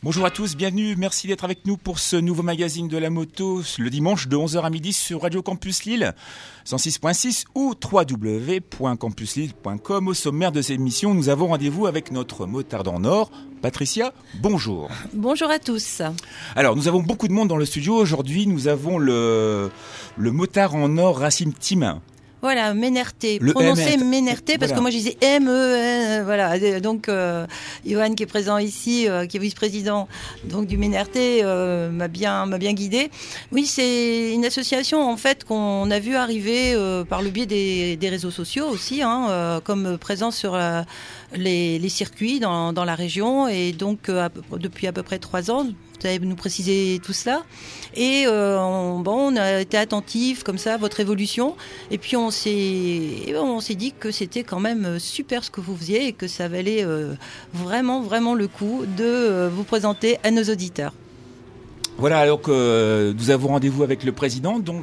Bonjour à tous, bienvenue, merci d'être avec nous pour ce nouveau magazine de la moto le dimanche de 11h à midi sur Radio Campus Lille 106.6 ou www.campuslille.com. Au sommaire de cette émission, nous avons rendez-vous avec notre motarde en or, Patricia, bonjour. Bonjour à tous. Alors, nous avons beaucoup de monde dans le studio. Aujourd'hui, nous avons le motard en or Racing Team. Voilà, Ménerté, prononcé Ménerté, parce que moi je disais M-E-N, voilà. Donc, Johan qui est présent ici, qui est vice-président donc du Ménerté, m'a bien guidé. Oui, c'est une association en fait qu'on a vu arriver par le biais des réseaux sociaux aussi, comme présent sur les circuits dans la région, et donc depuis à peu près 3 ans. Vous allez nous préciser tout cela. Et on a été attentifs comme ça à votre évolution. Et puis on s'est dit que c'était quand même super ce que vous faisiez et que ça valait vraiment, vraiment le coup de vous présenter à nos auditeurs. Voilà, alors que nous avons rendez-vous avec le président donc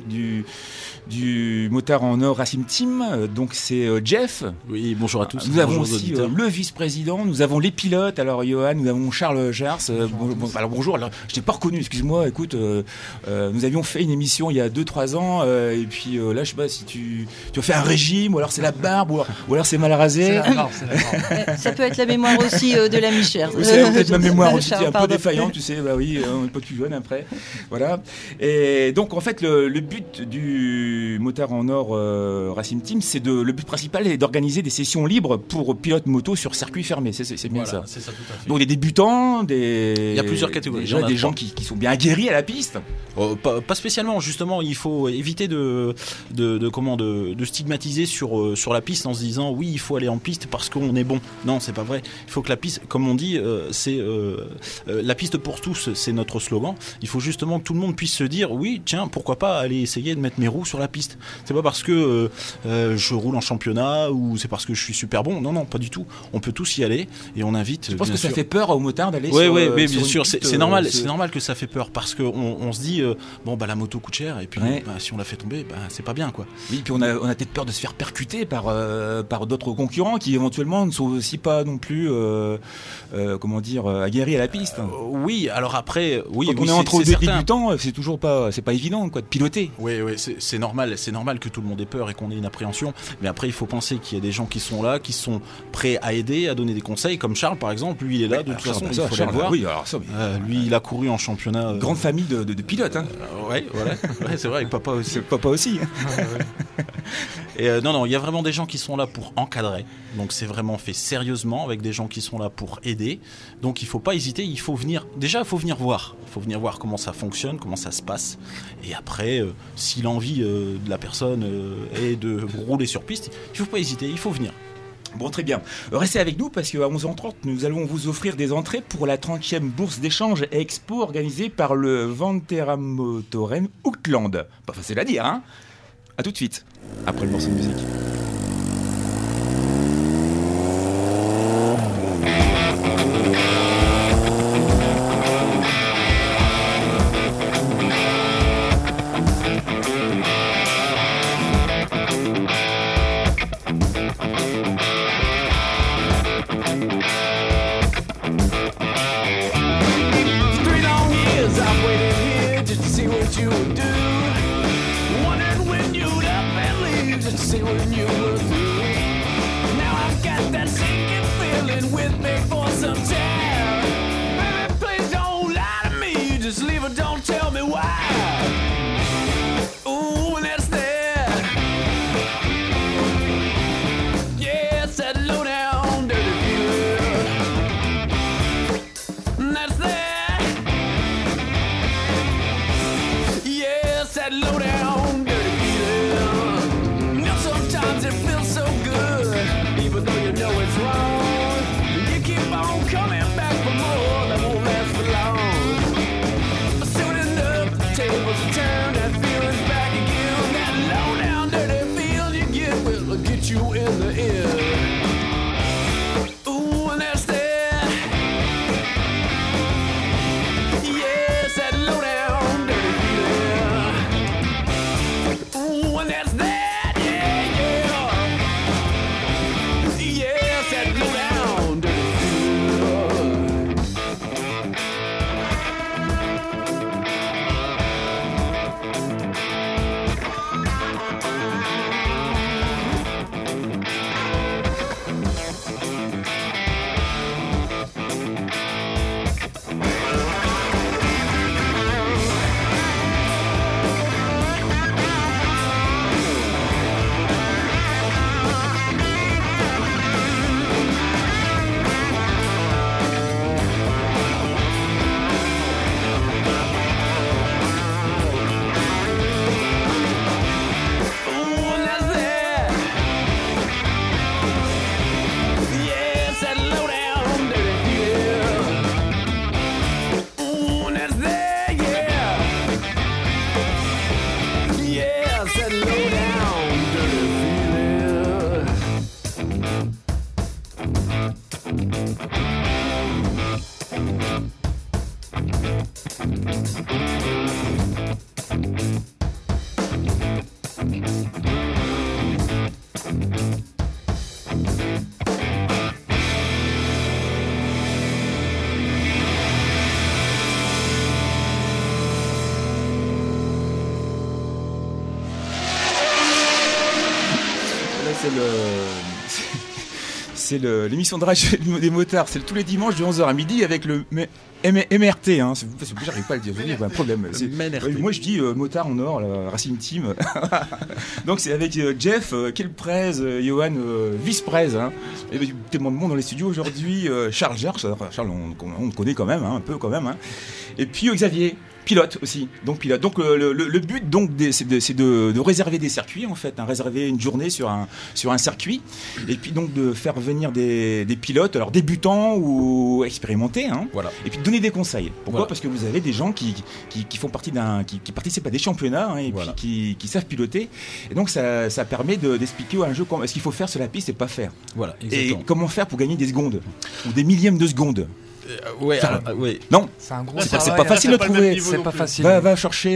du motard en or Racing Team, donc c'est Jeff. Oui, bonjour à tous. Nous avons aussi le vice-président, nous avons les pilotes, alors Johan, nous avons Charles Jars. Alors bonjour, alors, je t'ai pas reconnu, excuse-moi, écoute, nous avions fait une émission il y a 2-3 ans, et puis là je sais pas si tu as fait un régime, ou alors c'est la barbe, ou alors c'est mal rasé. C'est la barbe. Ça peut être la mémoire aussi de la Michère. C'est peut-être ma mémoire aussi, un peu défaillante, tu sais, bah oui, on n'est pas plus jeune après. Voilà. Et donc en fait le but du motard en or Racing Team, le but principal est d'organiser des sessions libres pour pilotes moto sur circuit fermé. C'est bien voilà, ça. C'est ça, tout à fait. Donc des débutants, il y a plusieurs catégories. Des gens qui sont bien aguerris à la piste. Pas spécialement, justement, il faut éviter de stigmatiser sur la piste en se disant oui, il faut aller en piste parce qu'on est bon. Non, c'est pas vrai. Il faut que la piste, comme on dit, c'est la piste pour tous, c'est notre slogan. Il faut justement que tout le monde puisse se dire oui, tiens, pourquoi pas aller essayer de mettre mes roues sur la piste. C'est pas parce que je roule en championnat ou c'est parce que je suis super bon. Non, pas du tout. On peut tous y aller et on invite. Je pense que ça fait peur aux motards d'aller bien sur sûr. Piste, c'est normal. C'est normal que ça fait peur parce que on se dit la moto coûte cher et puis si on la fait tomber, c'est pas bien quoi. Oui, puis on a peut-être peur de se faire percuter par d'autres concurrents qui éventuellement ne sont aussi pas non plus aguerris à la piste. Oui, alors après, quand on est entre débutants, c'est pas évident quoi de piloter. Oui, c'est normal que tout le monde ait peur et qu'on ait une appréhension. Mais après, il faut penser qu'il y a des gens qui sont là, qui sont prêts à aider, à donner des conseils, comme Charles par exemple. Lui, il est là de toute façon. Il faut le voir. Oui, alors ça. Lui, il a couru en championnat. Grande famille de pilotes. Ouais, c'est vrai. Et papa aussi. Papa aussi. Et non, il y a vraiment des gens qui sont là pour encadrer. Donc c'est vraiment fait sérieusement avec des gens qui sont là pour aider. Donc il faut pas hésiter. Il faut venir. Déjà, il faut venir voir. Il faut venir voir comment ça fonctionne, comment ça se passe. Et après, si l'envie de la personne est de rouler sur piste, il faut pas hésiter. Il faut venir. Bon, très bien. Restez avec nous parce qu'à 11h30, nous allons vous offrir des entrées pour la 30e bourse d'échange et expo organisée par le Vanterramotoren Outland. Pas facile à dire, hein ? À tout de suite, après le morceau de musique. See when C'est l'émission de radio des motards, c'est tous les dimanches de 11h à midi avec le MRT, hein. J'arrive pas à le dire, j'ai un problème. Moi je dis motard en or, la Racing Team. Donc c'est avec Jeff, Kelprez, Johan, Vice-Prez, hein. Et tellement de monde dans les studios aujourd'hui, Charles Gers, Charles on le connaît quand même, hein, un peu quand même, hein. Et puis Xavier. Pilote aussi, donc pilote. Donc le but donc c'est de réserver des circuits en fait, hein, réserver une journée sur un circuit, et puis donc de faire venir des pilotes, alors débutants ou expérimentés, hein, voilà. Et puis de donner des conseils. Pourquoi ? Voilà. Parce que vous avez des gens qui font partie qui participent à des championnats, hein, et voilà. Puis qui savent piloter. Et donc ça permet d'expliquer à un jeu ce qu'il faut faire sur la piste et pas faire. Voilà. Exactement. Et comment faire pour gagner des secondes ou des millièmes de seconde. Ouais. Non, c'est un gros c'est pas facile de trouver. C'est pas facile. Va chercher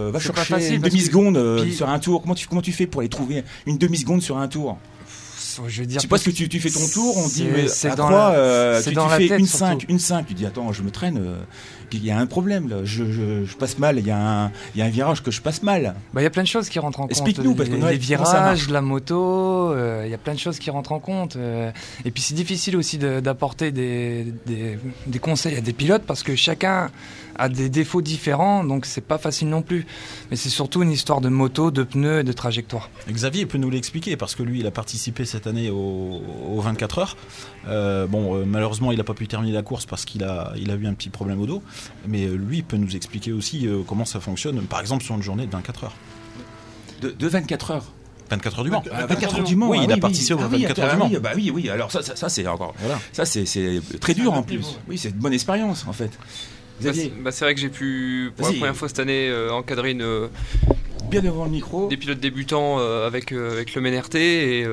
une demi-seconde sur un tour. Comment tu fais pour aller trouver une demi-seconde sur un tour ? Je veux dire, c'est parce que tu fais ton tour, on dit mais à quoi tu fais une 5, tu dis attends, je me traîne, il y a un problème là, je passe mal, il y a un virage que je passe mal. Il y a plein de choses qui rentrent en compte. Explique-nous, parce que les virages, la moto, il y a plein de choses qui rentrent en compte. Et puis c'est difficile aussi d'apporter des conseils à des pilotes parce que chacun a des défauts différents, donc c'est pas facile non plus. Mais c'est surtout une histoire de moto, de pneus et de trajectoire. Xavier peut nous l'expliquer parce que lui, il a participé cette année aux 24 heures. Malheureusement, il n'a pas pu terminer la course parce qu'il a eu un petit problème au dos. Mais lui, il peut nous expliquer aussi comment ça fonctionne, par exemple sur une journée de 24 heures. De 24 heures 24 heures du Mans. 24 heures du Mans. Oui, il a participé aux 24 heures du Mans. Oui. Alors ça c'est encore. Voilà. Ça c'est très dur en plus. Oui, c'est une bonne expérience en fait. C'est vrai que j'ai pu pour la première fois cette année encadrer bien devant le micro des pilotes débutants avec le MNRT, et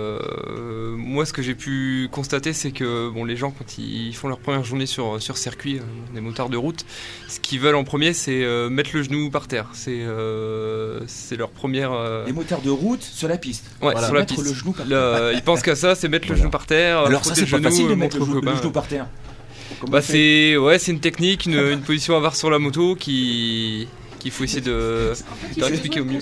moi ce que j'ai pu constater, c'est que les gens quand ils font leur première journée sur circuit, des motards de route, ce qu'ils veulent en premier c'est mettre le genou par terre, c'est leur première les motards de route sur la piste. Ouais, sur la piste. Le genou par terre. Ils pensent qu'à ça, c'est mettre le genou par terre. Alors ça c'est pas facile de mettre le genou par terre. C'est une technique, une position à avoir sur la moto qu'il faut essayer de expliquer au mieux.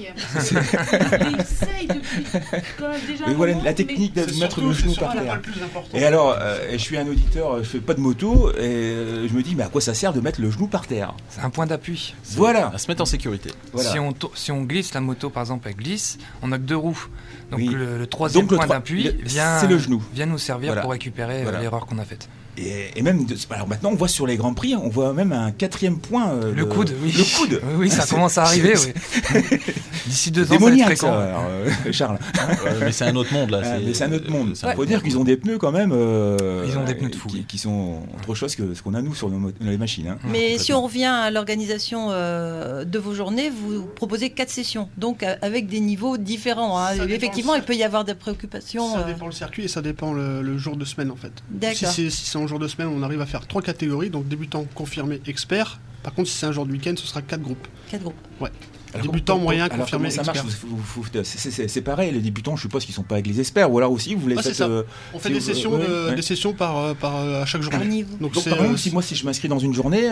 Mais voilà la technique de mettre le genou par terre. Et alors, je suis un auditeur, je fais pas de moto, et je me dis mais à quoi ça sert de mettre le genou par terre ? C'est un point d'appui. Voilà. À se mettre en sécurité. Voilà. Si on glisse la moto, par exemple, elle glisse, on n'a que 2 roues. Donc le troisième point d'appui c'est le genou. Vient nous servir pour récupérer l'erreur qu'on a faite. Et même, alors maintenant on voit sur les grands prix, on voit même un 4e point. Le coude, oui. Le coude. Oui, ça commence à arriver. Oui. D'ici 2 ans, démoniaque, ça va être fréquent. Charles. Mais c'est un autre monde là. Mais c'est un autre monde. Il faut dire qu'ils ont des pneus quand même. Ils ont des pneus de fou. Qui sont autre chose que ce qu'on a nous sur les machines. Hein. Mais si on revient à l'organisation de vos journées, vous proposez 4 sessions, donc avec des niveaux différents. Hein. Effectivement, il peut y avoir des préoccupations. Ça dépend le circuit et ça dépend le jour de semaine en fait. D'accord. Si c'est un jour de semaine, on arrive à faire 3 catégories, donc débutant, confirmé, expert. Par contre, si c'est un jour de week-end, ce sera 4 groupes. 4 groupes. Ouais. Débutant, moyen, confirmé, ça expert. marche, c'est pareil, les débutants, je suppose qu'ils sont pas avec les experts, ou alors aussi vous les faites. On fait des sessions, des sessions par à chaque journée. Donc par exemple, si je m'inscris dans une journée,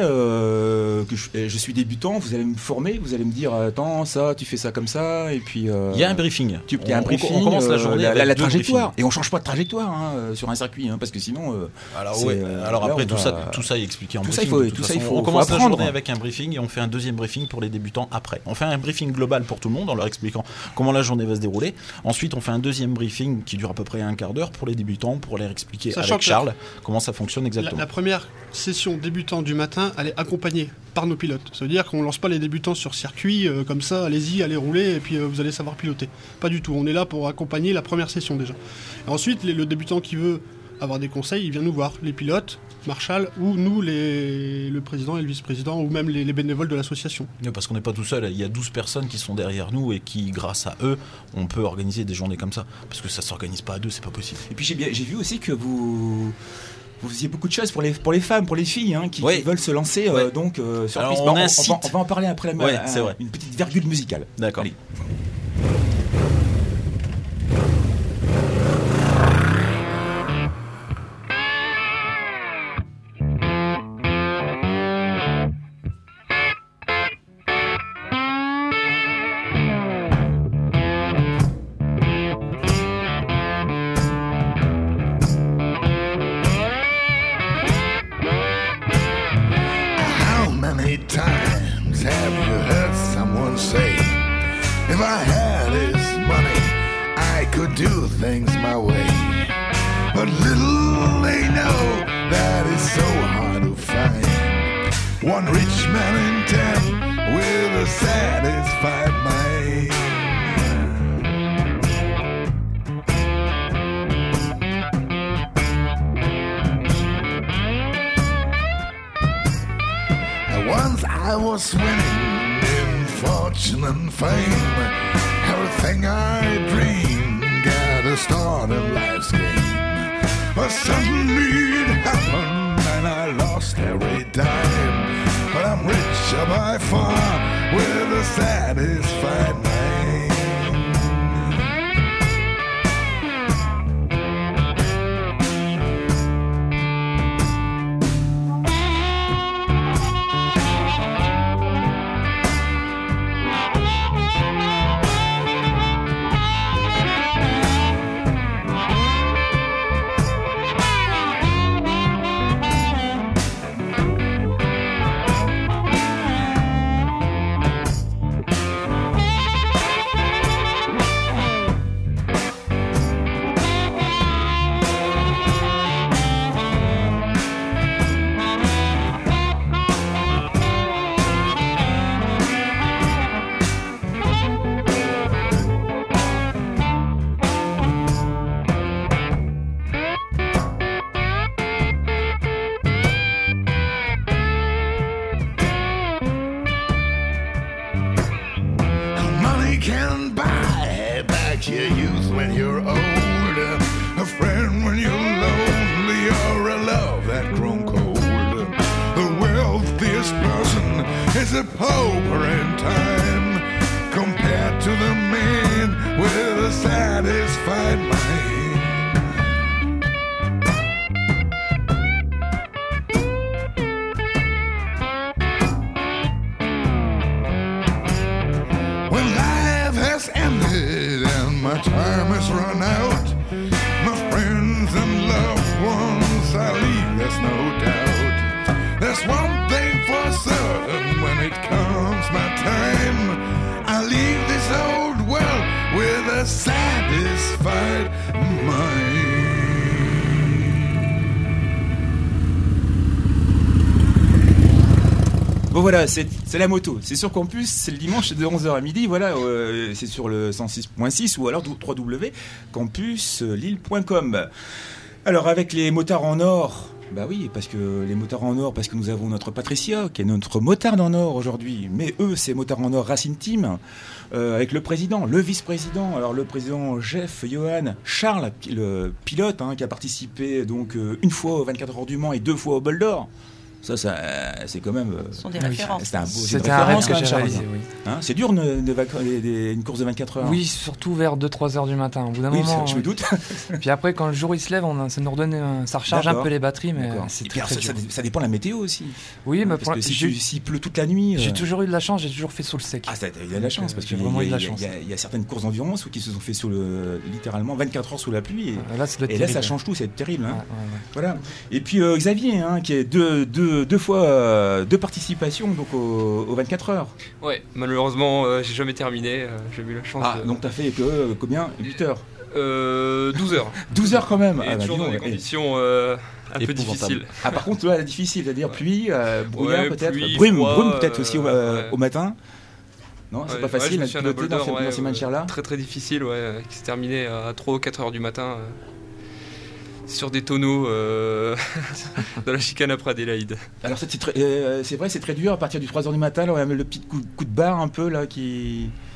que je suis débutant, vous allez me former, vous allez me dire attends, ça, tu fais ça comme ça, et puis. Il y a un briefing. Il y a un briefing. On commence la journée avec la trajectoire, et on change pas de trajectoire sur un circuit, parce que sinon. Alors après tout ça est expliqué en briefing. Tout ça il faut. On commence la journée avec un briefing et on fait un deuxième briefing pour les débutants après. On fait un briefing global pour tout le monde en leur expliquant comment la journée va se dérouler. Ensuite, on fait un deuxième briefing qui dure à peu près un quart d'heure pour les débutants, pour leur expliquer avec Charles comment ça fonctionne exactement. La première session débutant du matin, elle est accompagnée par nos pilotes. Ça veut dire qu'on ne lance pas les débutants sur circuit comme ça, allez-y, allez rouler et puis vous allez savoir piloter. Pas du tout. On est là pour accompagner la première session déjà. Et ensuite, le débutant qui veut avoir des conseils, il vient nous voir, les pilotes, Marshall, ou nous, le président et le vice-président, ou même les bénévoles de l'association. Parce qu'on n'est pas tout seul, il y a 12 personnes qui sont derrière nous et qui, grâce à eux, on peut organiser des journées comme ça. Parce que ça ne s'organise pas à deux, c'est pas possible. Et puis j'ai vu aussi que vous vous faisiez beaucoup de choses pour les femmes, pour les filles qui veulent se lancer donc sur la piste. On va en parler après c'est vrai. Une petite virgule musicale. D'accord. Allez. One rich man in town with a satisfied mind. Once I was winning in fortune and fame. Everything I dreamed got a start in life's game. But suddenly it happened and I lost every dime. But I'm richer by far with a satisfied mind. Can buy back your youth when you're older, a friend when you're lonely, or a love that grown cold. The wealthiest person is a pauper in time, compared to the man with a satisfied mind. My time has run out. My friends and loved ones I leave, there's no doubt. There's one thing for certain, when it comes my time, I leave this old world with a satisfied mind. Bon voilà, c'est la moto. C'est sur Campus, c'est le dimanche de 11h à midi. Voilà, c'est sur le 106.6 ou alors www.campuslille.com. Alors avec les motards en or, bah oui, parce que les motards en or, parce que nous avons notre Patricia qui est notre motarde en or aujourd'hui. Mais eux, c'est motards en or Racing Team, avec le président, le vice-président. Alors le président Jeff, Johan, Charles, le pilote qui a participé donc une fois aux 24 heures du Mans et 2 fois au Bol d'Or. Ça, c'est quand même. Ce sont des références. C'était un rêve que j'ai réalisé, oui. C'est dur une course de 24 heures. Oui, surtout vers 2-3 heures du matin. Au bout d'un moment. Je me doute. Puis après, quand le jour il se lève, ça nous redonne, ça recharge un peu les batteries, mais c'est très dur. Ça dépend de la météo aussi. Oui, mais parce que s'il pleut toute la nuit. J'ai toujours eu de la chance, j'ai toujours fait sous le sec. Ah, il y a de la chance, parce qu'il y a certaines courses d'endurance qui se sont fait littéralement 24 heures sous la pluie. Et là, ça change tout, c'est terrible. Voilà. Et puis Xavier, qui est deux fois. 2 participations donc aux 24 heures. Ouais, malheureusement, j'ai jamais terminé. J'ai eu la chance. Donc t'as fait combien 8 heures 12 heures. 12 heures quand même. Et toujours dans des conditions un peu difficiles. Par contre, là, difficile, c'est-à-dire pluie, brouillard peut-être, brume peut-être aussi au matin. Non, c'est pas facile de piloter dans ces matières-là. Très très difficile, qui s'est terminé à 3 ou 4 heures du matin. Sur des tonneaux dans la chicane après Adélaïde. Alors c'est vrai, c'est très dur à partir du 3h du matin, là, on a le petit coup de barre un peu là qui...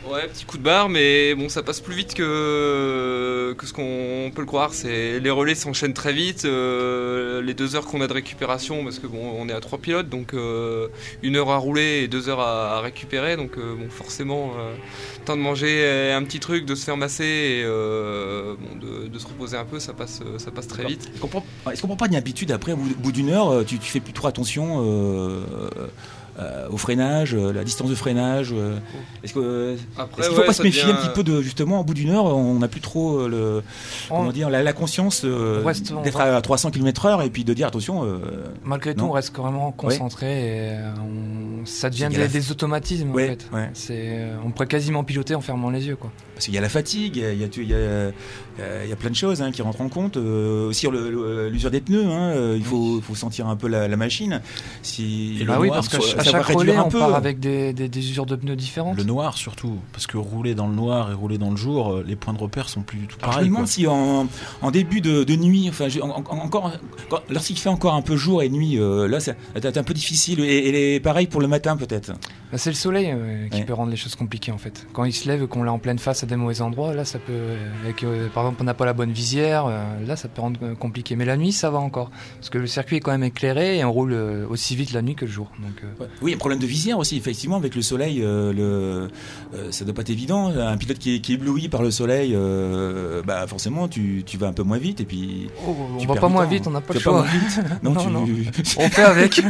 Ouais, petit coup de barre, mais bon, ça passe plus vite que ce qu'on peut le croire. Les relais s'enchaînent très vite. Les 2 heures qu'on a de récupération, parce que bon, on est à 3 pilotes, donc 1 heure à rouler et 2 heures à récupérer. Donc bon, forcément, temps de manger un petit truc, de se faire masser et de se reposer un peu, ça passe très vite. Est-ce qu'on prend pas une habitude après, au bout d'1 heure, tu fais plus trop attention au freinage, la distance de freinage. Est-ce qu'il ne faut pas se méfier un petit peu de, justement, au bout d'1 heure, on n'a plus trop la conscience d'être à 300 km/h et puis de dire attention. Malgré tout, on reste vraiment concentré et ça devient des automatismes en fait. Ouais. On pourrait quasiment piloter en fermant les yeux, quoi. Parce qu'il y a la fatigue, il y a plein de choses qui rentrent en compte. Aussi l'usure des pneus, il faut sentir un peu la machine. Parce qu'à chaque relais, on part avec des usures de pneus différentes. Le noir surtout, parce que rouler dans le noir et rouler dans le jour, les points de repère sont plus du tout pareils. Je me demande si en début de nuit, lorsqu'il fait encore un peu jour et nuit, là c'est un peu difficile. Et pareil pour le matin peut-être. C'est le soleil qui peut rendre les choses compliquées en fait. Quand il se lève et qu'on l'a en pleine face à des mauvais endroits, là ça peut, par exemple on n'a pas la bonne visière, là ça peut rendre compliqué. Mais la nuit ça va encore, parce que le circuit est quand même éclairé et on roule aussi vite la nuit que le jour. Donc, Oui, un problème de visière aussi, effectivement, avec le soleil, ça doit pas être évident. Un pilote qui est ébloui par le soleil, forcément tu vas un peu moins vite et puis. On va pas moins vite, on n'a pas le choix. Non. On fait avec.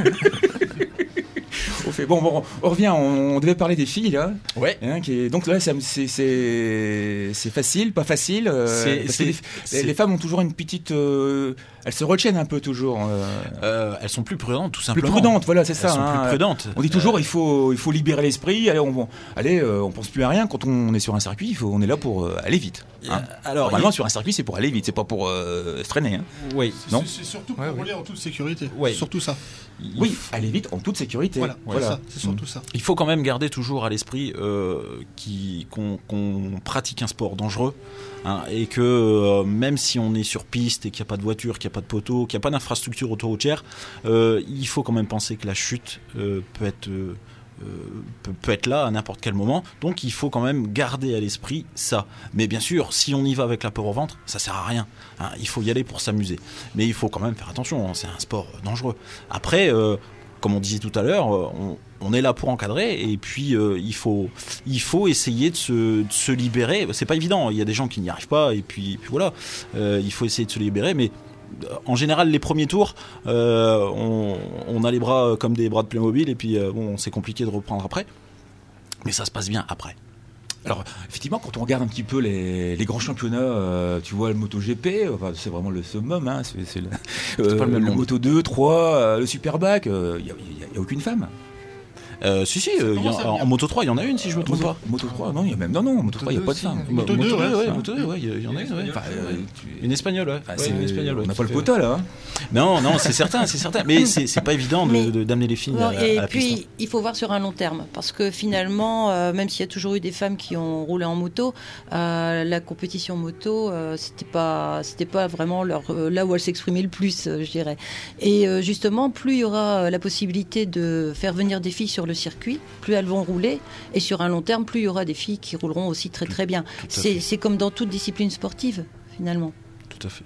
Bon, on revient, on devait parler des filles là. Ouais. Donc là, c'est facile, pas facile. Les femmes ont toujours une petite. Elles se retiennent un peu toujours. Elles sont plus prudentes, tout simplement. Plus prudentes, voilà, c'est ça. Elles sont plus prudentes. On dit toujours, il faut libérer l'esprit. Allez, on pense plus à rien quand on est sur un circuit. On est là pour aller vite. Alors, normalement, sur un circuit, c'est pour aller vite, c'est pas pour se freiner. Oui. C'est surtout pour rouler en toute sécurité. Ouais. Surtout ça. Oui, aller vite en toute sécurité. Voilà. C'est surtout ça. Il faut quand même garder toujours à l'esprit qu'on pratique un sport dangereux, et que même si on est sur piste et qu'il n'y a pas de voiture, qu'il n'y a pas de poteau, qu'il n'y a pas d'infrastructure autoroutière, il faut quand même penser que la chute peut être là à n'importe quel moment. Donc il faut quand même garder à l'esprit ça. Mais bien sûr, si on y va avec la peur au ventre, ça sert à rien. Il faut y aller pour s'amuser. Mais il faut quand même faire attention, c'est un sport dangereux. Après, comme on disait tout à l'heure, on est là pour encadrer, et puis il faut essayer de se libérer. C'est pas évident, il y a des gens qui n'y arrivent pas, et puis voilà, il faut essayer de se libérer, mais en général les premiers tours on a les bras comme des bras de Playmobil, et puis c'est compliqué de reprendre après, mais ça se passe bien après. Alors, effectivement, quand on regarde un petit peu les grands championnats, tu vois le MotoGP, c'est vraiment le summum, c'est le Moto 2, 3, le Superbike, il n'y a aucune femme. Si, en Moto 3, il y en a une, si je me trompe pas. Moto 3, non, il y a même. Non, Moto 3, il n'y a pas de femme. Moto 2, il y en a une, ouais. Une espagnole, ouais. C'est une espagnole, on n'a pas le quota, là. Non, c'est certain. Mais c'est pas évident d'amener les filles à la piste. Et puis, il faut voir sur un long terme. Parce que finalement, même s'il y a toujours eu des femmes qui ont roulé en moto, la compétition moto, c'était pas vraiment là où elles s'exprimaient le plus, je dirais. Et justement, plus il y aura la possibilité de faire venir des filles sur le circuit, plus elles vont rouler, et sur un long terme, plus il y aura des filles qui rouleront aussi très très bien. C'est comme dans toute discipline sportive, finalement. Tout à fait.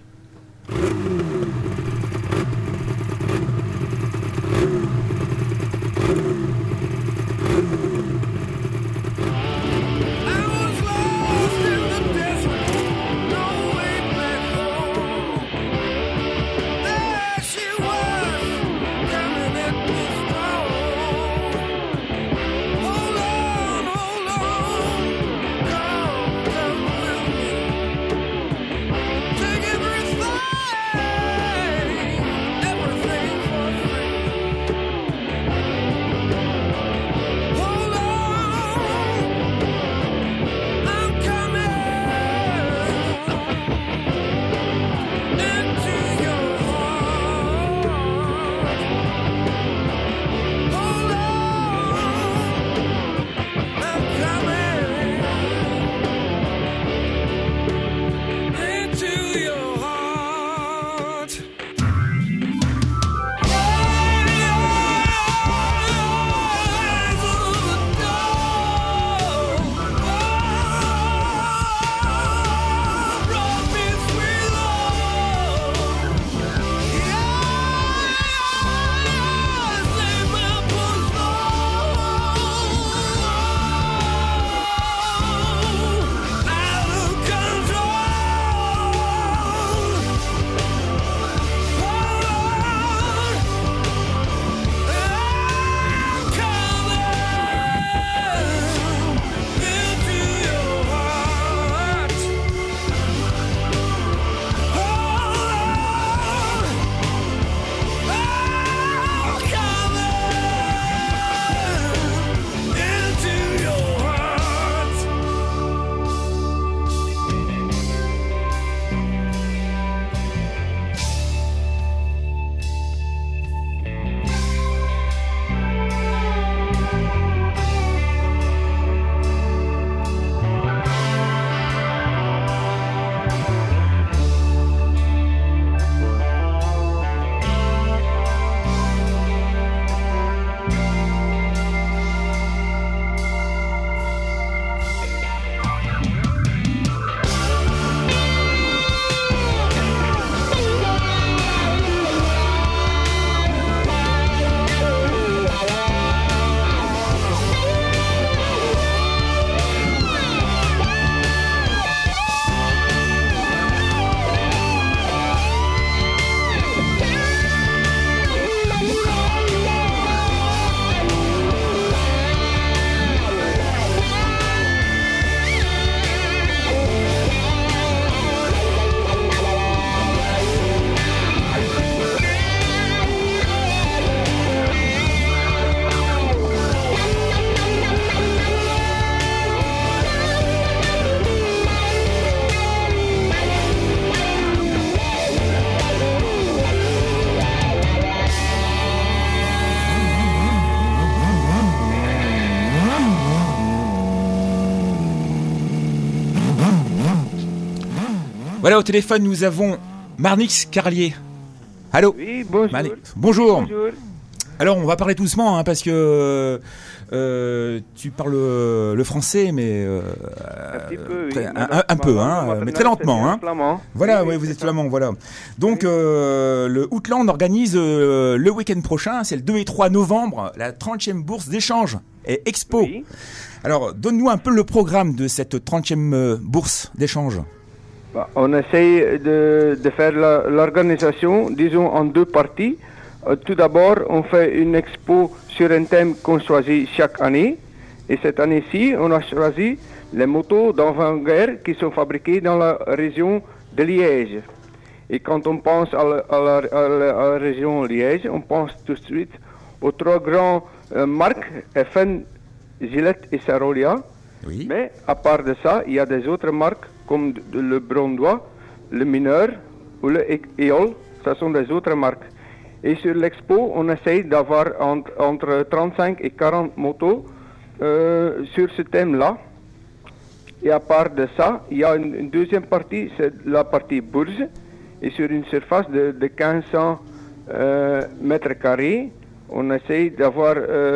Voilà, au téléphone, nous avons Marnix Carlier. Allô? Oui, bonjour. Bonjour. Bonjour. Alors, on va parler doucement, hein, parce que tu parles le français, mais Un petit peu, oui. un peu, hein, mais très lentement. Hein. Voilà, oui, vous êtes flamand, voilà. Donc, le Outland organise le week-end prochain, c'est le 2 et 3 novembre, la 30e bourse d'échange et expo. Oui. Alors, donne-nous un peu le programme de cette 30e bourse d'échange. On essaye de faire l'organisation, disons, en 2 parties. Tout d'abord, on fait une expo sur un thème qu'on choisit chaque année. Et cette année-ci, on a choisi les motos d'avant-guerre qui sont fabriquées dans la région de Liège. Et quand on pense à la région Liège, on pense tout de suite aux 3 grandes marques, FN, Gillette et Sarolia. Oui. Mais à part de ça, il y a des autres marques comme le Brondois, le Mineur ou le Eol. Ce sont des autres marques. Et sur l'expo, on essaye d'avoir entre 35 et 40 motos sur ce thème-là. Et à part de ça, il y a une deuxième partie, c'est la partie bourse. Et sur une surface de 1500 mètres carrés, on essaye d'avoir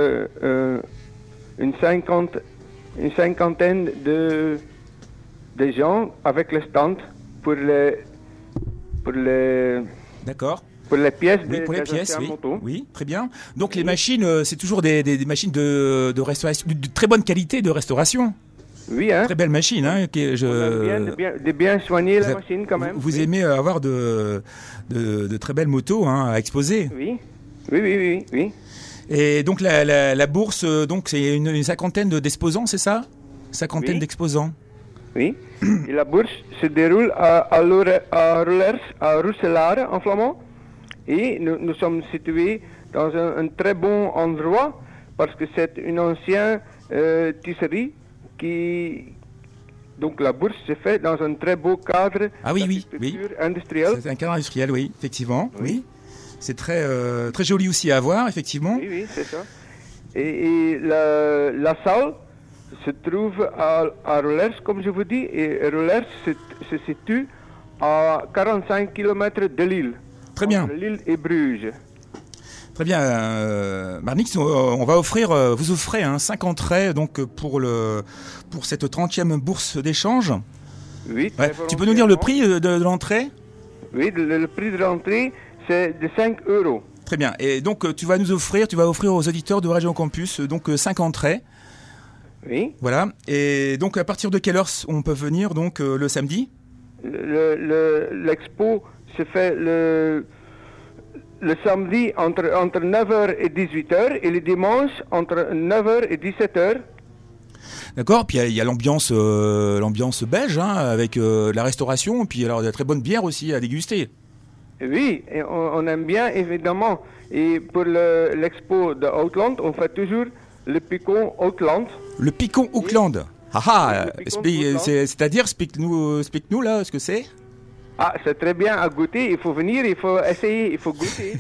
une cinquantaine de gens avec le stand pour les D'accord. Pour les pièces, oui, pour les pièces, oui. Motos. Oui, très bien. Donc les machines, c'est toujours des machines de restauration, de très bonne qualité de restauration. Oui, hein. Très belle machine, hein. On aime de bien soigner la machine quand même. Vous aimez avoir de très belles motos, hein, à exposer. Oui. Et donc la bourse, donc c'est une cinquantaine d'exposants, c'est ça? Cinquantaine d'exposants. Oui. Et la bourse se déroule à Roeselare en flamand. Et nous sommes situés dans un très bon endroit parce que c'est une ancienne tisserie donc la bourse se fait dans un très beau cadre industriel. C'est un cadre industriel, oui, effectivement. Oui. C'est très joli aussi à voir, effectivement. Oui, c'est ça. Et la salle se trouve à Roelers, comme je vous dis, et Roelers se situe à 45 km de Lille. Très bien. Entre Lille et Bruges. Très bien, Marnix, on va vous offrez 5 entrées donc pour cette 30e bourse d'échange. Oui. Ouais. Tu peux nous dire le prix de l'entrée? Oui, le prix de l'entrée, c'est de 5 €. Très bien. Et donc tu vas offrir aux auditeurs de Radio Campus donc 5 entrées. Oui. Voilà. Et donc à partir de quelle heure on peut venir donc le samedi? L'expo se fait le samedi entre 9h et 18h et le dimanche entre 9h et 17h. D'accord, puis il y a l'ambiance belge, hein, avec la restauration, et puis alors de la très bonne bière aussi à déguster. Oui, et on aime bien évidemment. Et pour l'expo de Outland, on fait toujours le picon Outland. Le picon Outland. C'est-à-dire, explique-nous là ce que c'est. Ah, c'est très bien à goûter, il faut venir, il faut essayer, il faut goûter.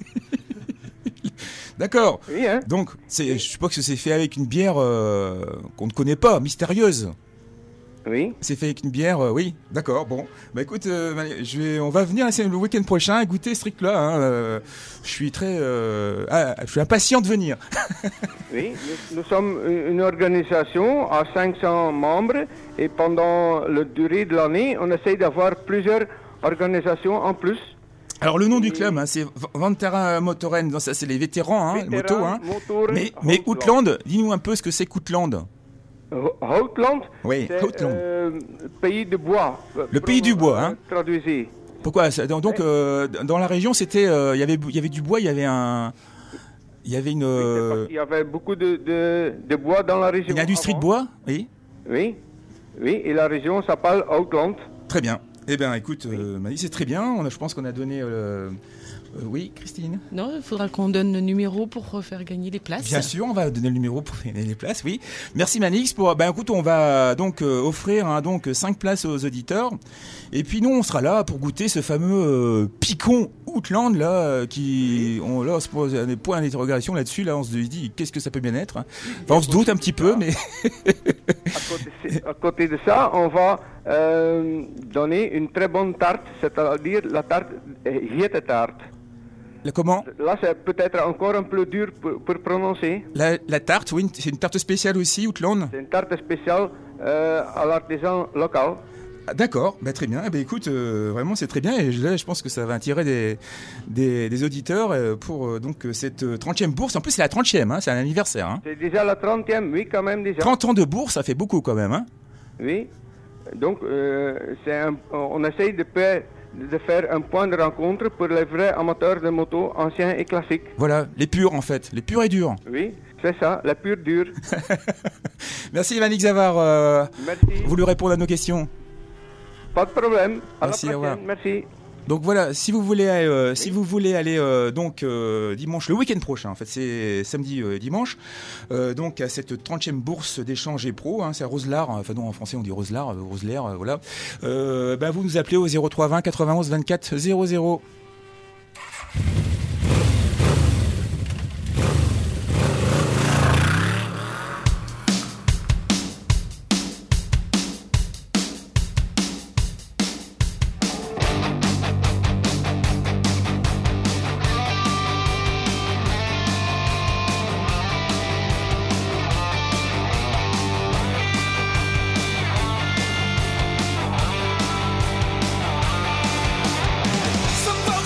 D'accord. Oui, hein. Donc, je suppose que c'est fait avec une bière qu'on ne connaît pas, mystérieuse. Oui. C'est fait avec une bière, oui. D'accord. Bon, bah écoute, on va venir le week-end prochain goûter ce truc-là. Hein, je suis je suis impatient de venir. Oui, nous sommes une organisation à 500 membres et pendant la durée de l'année, on essaye d'avoir plusieurs organisations en plus. Alors le nom du club, hein, c'est Vantera Motoren. Non, ça c'est les vétérans, moto. Hein. Mais Outland, dis-nous un peu ce que c'est qu'Outland. Outland, oui, c'est pays de bois. Le pays du bois, hein. Traduisez. Pourquoi? Donc dans la région, c'était il y avait du bois, il y avait une. Il y avait beaucoup de bois dans la région. Une industrie de bois, oui. Oui, et la région s'appelle Outland. Très bien. Eh bien, écoute, Mali, c'est très bien. Je pense qu'on a donné. Oui, Christine? Non, il faudra qu'on donne le numéro pour faire gagner les places. Bien sûr, on va donner le numéro pour faire gagner les places, oui. Merci Manix. Écoute, on va donc offrir 5 places aux auditeurs. Et puis nous, on sera là pour goûter ce fameux picon Outland là, on se pose des points d'interrogation là-dessus. Là, on se dit qu'est-ce que ça peut bien être. Hein. Enfin, on se doute un petit peu, mais à côté de ça, on va donner une très bonne tarte, c'est-à-dire la tarte Hiete-tarte. Comment? Là, c'est peut-être encore un peu dur pour prononcer. La tarte, oui, c'est une tarte spéciale aussi, Outland? C'est une tarte spéciale à l'artisan local. Ah, d'accord, bah, très bien. Bah, écoute, vraiment c'est très bien et là je pense que ça va attirer des auditeurs pour donc cette 30e bourse. En plus c'est la 30e, hein, c'est un anniversaire. Hein. C'est déjà la 30e, oui quand même déjà. 30 ans de bourse, ça fait beaucoup quand même. Hein. Oui, donc on essaye de faire un point de rencontre pour les vrais amateurs de moto anciens et classiques. Voilà, les purs en fait, les purs et durs. Oui, c'est ça, la pure dure. Merci Yannick Zavard. Merci. Vous lui répondre à nos questions. Pas de problème. Merci, à la prochaine. Merci. Donc voilà, si vous voulez aller donc dimanche, le week-end prochain, en fait c'est samedi dimanche, donc à cette 30e bourse d'échange et pro, hein, c'est à Roselard, enfin non en français on dit Roselard, voilà. Vous nous appelez au 03 20 91 24 00. Some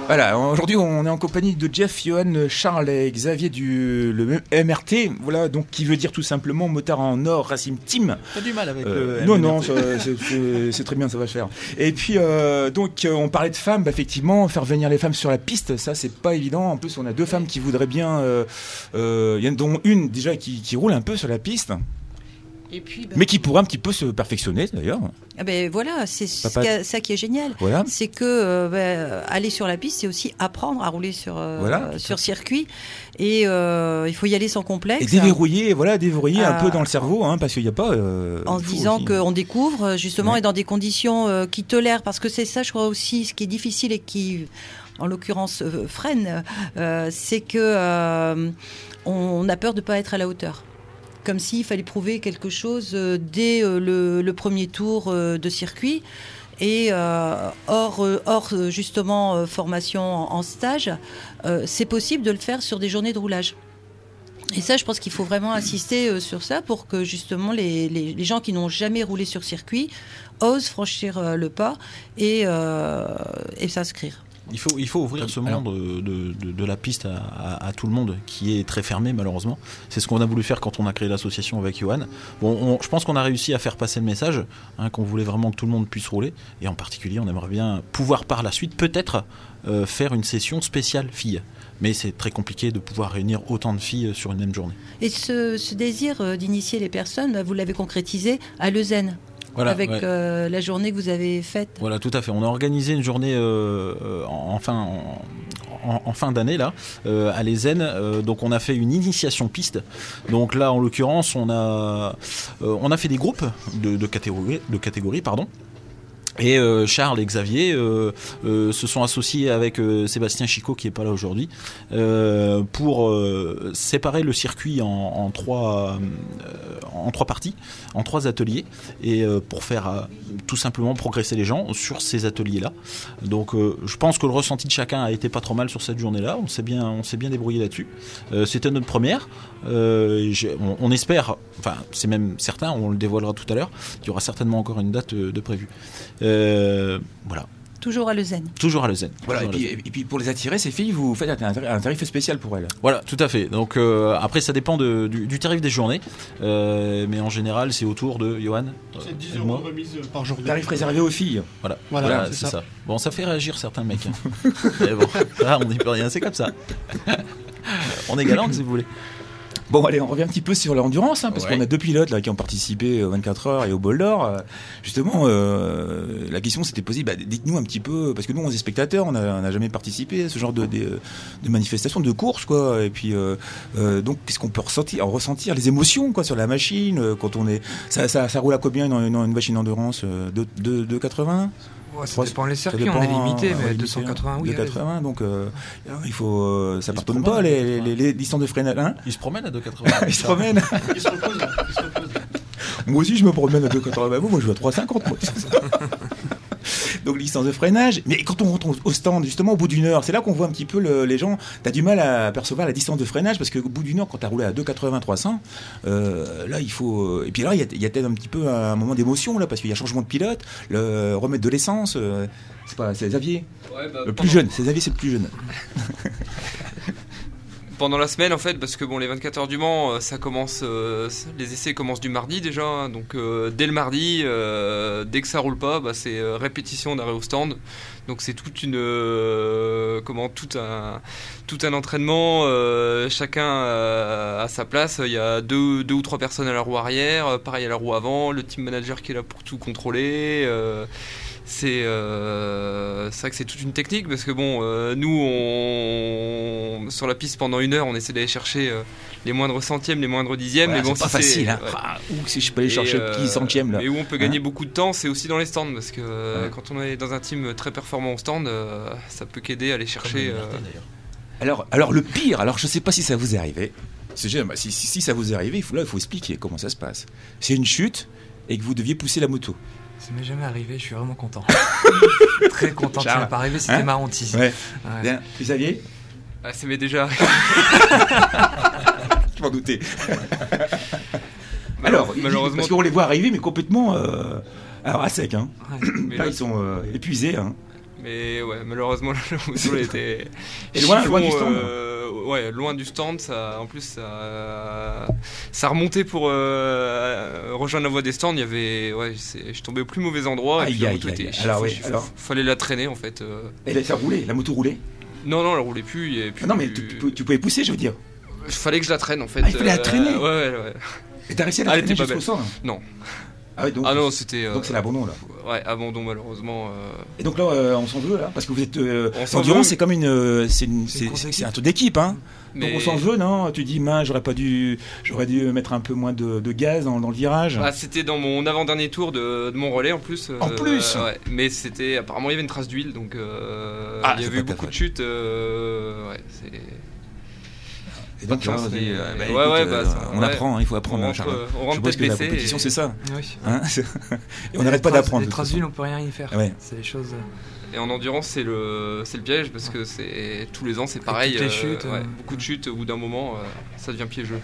Voilà, aujourd'hui on est en compagnie de Jeff, Johan, Charles et Xavier du le MRT, voilà, donc qui veut dire tout simplement Motard en Or Racing Team. Pas du mal avec le Non, MRT. non, c'est très bien, ça va se faire. Et puis donc on parlait de femmes, bah, effectivement, faire venir les femmes sur la piste, ça c'est pas évident. En plus on a deux femmes qui voudraient bien, il y en a dont une déjà qui roule un peu sur la piste. Et puis, mais qui pourrait un petit peu se perfectionner d'ailleurs. Ah ben voilà, c'est ça qui est génial. Voilà. C'est que aller sur la piste, c'est aussi apprendre à rouler sur circuit. Et il faut y aller sans complexe. Et déverrouiller, un peu dans le cerveau, hein, parce qu'il n'y a pas. En se disant qu'on découvre justement et dans des conditions qui tolèrent, parce que c'est ça, je crois aussi, ce qui est difficile et qui, en l'occurrence, freine, c'est que on a peur de ne pas être à la hauteur. Comme s'il fallait prouver quelque chose dès le premier tour de circuit. Et hors justement formation en stage, c'est possible de le faire sur des journées de roulage. Et ça, je pense qu'il faut vraiment insister sur ça pour que justement les gens qui n'ont jamais roulé sur circuit osent franchir le pas et s'inscrire. Il faut ouvrir ce monde de la piste à tout le monde, qui est très fermé malheureusement. C'est ce qu'on a voulu faire quand on a créé l'association avec Johan. Bon, je pense qu'on a réussi à faire passer le message, hein, qu'on voulait vraiment que tout le monde puisse rouler. Et en particulier, on aimerait bien pouvoir par la suite peut-être faire une session spéciale filles. Mais c'est très compliqué de pouvoir réunir autant de filles sur une même journée. Et ce désir d'initier les personnes, vous l'avez concrétisé à Leuzen. Voilà, avec la journée que vous avez faite. Voilà, tout à fait. On a organisé une journée en fin d'année là, à l'Ezen. Donc on a fait une initiation piste. Donc là, en l'occurrence, on a fait des groupes de catégories, pardon. Et Charles et Xavier se sont associés avec Sébastien Chicot, qui est pas là aujourd'hui, pour séparer le circuit en trois parties, en 3 ateliers, et pour faire tout simplement progresser les gens sur ces ateliers-là. Donc je pense que le ressenti de chacun a été pas trop mal sur cette journée-là. On s'est bien débrouillé là-dessus. C'était notre première. On espère, enfin c'est même certain, on le dévoilera tout à l'heure. Il y aura certainement encore une date de prévue. Voilà. Toujours à Leuzen. Toujours à Leuzen. Voilà, et puis pour les attirer, ces filles, vous faites un tarif spécial pour elles. Voilà, tout à fait. Donc après, ça dépend du tarif des journées. Mais en général, c'est autour de, Johan, c'est 10 € de remise par journée. Tarif réservé aux filles. Voilà, c'est ça. Bon, ça fait réagir certains mecs. Hein. Mais bon, là, on n'y peut rien, c'est comme ça. On est galant, si vous voulez. Bon, allez, on revient un petit peu sur l'endurance, hein, parce qu'on a 2 pilotes là qui ont participé aux 24 heures et au bol d'or. Justement, la question s'était posée, dites-nous un petit peu, parce que nous, on est spectateurs, on n'a jamais participé à ce genre de manifestations, de courses, quoi. Et puis, donc, qu'est-ce qu'on peut ressentir les émotions, quoi, sur la machine, quand on est. Ça roule à combien une machine d'endurance 280 Ouais, ça dépend les circuits, on est limité, mais 280, oui. 280, donc il faut. Ça pardonne pas les distances de freinage. Hein, ils se promènent à 280. Ils se promènent. Ils se reposent. Moi aussi, je me promène à 280. Moi, je vais à 350. Moi. Donc, distance de freinage. Mais quand on rentre au stand, justement, au bout d'une heure, c'est là qu'on voit un petit peu les gens. T'as du mal à percevoir la distance de freinage parce qu'au bout d'une heure, quand t'as roulé à 280, 300, là, il faut. Et puis là, il y a peut-être un petit peu un moment d'émotion, là, parce qu'il y a changement de pilote, remettre de l'essence. C'est Xavier. Ouais, le plus jeune. C'est Xavier, c'est le plus jeune. Pendant la semaine, en fait, parce que bon, les 24 heures du Mans, ça commence, les essais commencent du mardi déjà, hein, donc dès le mardi, dès que ça roule pas, c'est répétition d'arrêt au stand. Donc c'est tout un entraînement, chacun à sa place. Il y a deux ou trois personnes à la roue arrière, pareil à la roue avant, le team manager qui est là pour tout contrôler. C'est vrai que c'est toute une technique parce que bon, nous sur la piste pendant 1 heure on essaie d'aller chercher les moindres centièmes, les moindres dixièmes. Voilà, mais bon, c'est pas facile. Hein. Ou si je peux aller chercher le petit centième là. Et où on peut gagner beaucoup de temps, c'est aussi dans les stands parce que quand on est dans un team très performant au stand, ça peut qu'aider à aller chercher. Alors le pire, je sais pas si ça vous est arrivé. Si ça vous est arrivé, il faut expliquer comment ça se passe. C'est une chute et que vous deviez pousser la moto. Ça m'est jamais arrivé, je suis vraiment content. Très content que ça m'est pas arrivé, c'était ma hantise. Ouais. Bien. Xavier ? Ça m'est déjà arrivé. Je m'en doutais. Alors, malheureusement. Parce qu'on les voit arriver, mais complètement à sec. Hein. Ouais, là, ils sont épuisés. Hein. Mais ouais, malheureusement, la moto était. Et loin du stand. Ouais, loin du stand. En plus, ça remontait pour rejoindre la voie des stands. Il y avait, je suis tombé au plus mauvais endroit. Et puis la moto était. Alors, fallait la traîner en fait. Elle a roulé. La moto roulait. Non, elle roulait plus. Non, mais tu pouvais pousser, je veux dire. Il fallait que je la traîne en fait. Il fallait la traîner. Ouais. Et t'as réussi à la traîner jusqu'au stand? Non. Donc, non, c'était. Donc c'est l'abandon là. Ouais, abandon malheureusement. Et donc là, on s'en veut là, parce que vous êtes. Environ, c'est comme c'est un truc d'équipe, hein. Mais... Donc on s'en veut, non? Tu dis, j'aurais dû mettre un peu moins de gaz dans le virage. C'était dans mon avant-dernier tour de mon relais en plus. Ouais. Mais apparemment il y avait une trace d'huile, donc il y avait eu beaucoup de chutes. Et donc, on apprend, il faut apprendre. On rentre tête baissée. La compétition, c'est ça. Oui. Hein et on n'arrête pas d'apprendre. Les traces d'huile, on peut rien y faire. Ouais. C'est des choses. Et en endurance, c'est le piège parce que tous les ans, c'est pareil. Toutes les chutes, beaucoup de chutes. Au bout d'un moment, ça devient piégeux.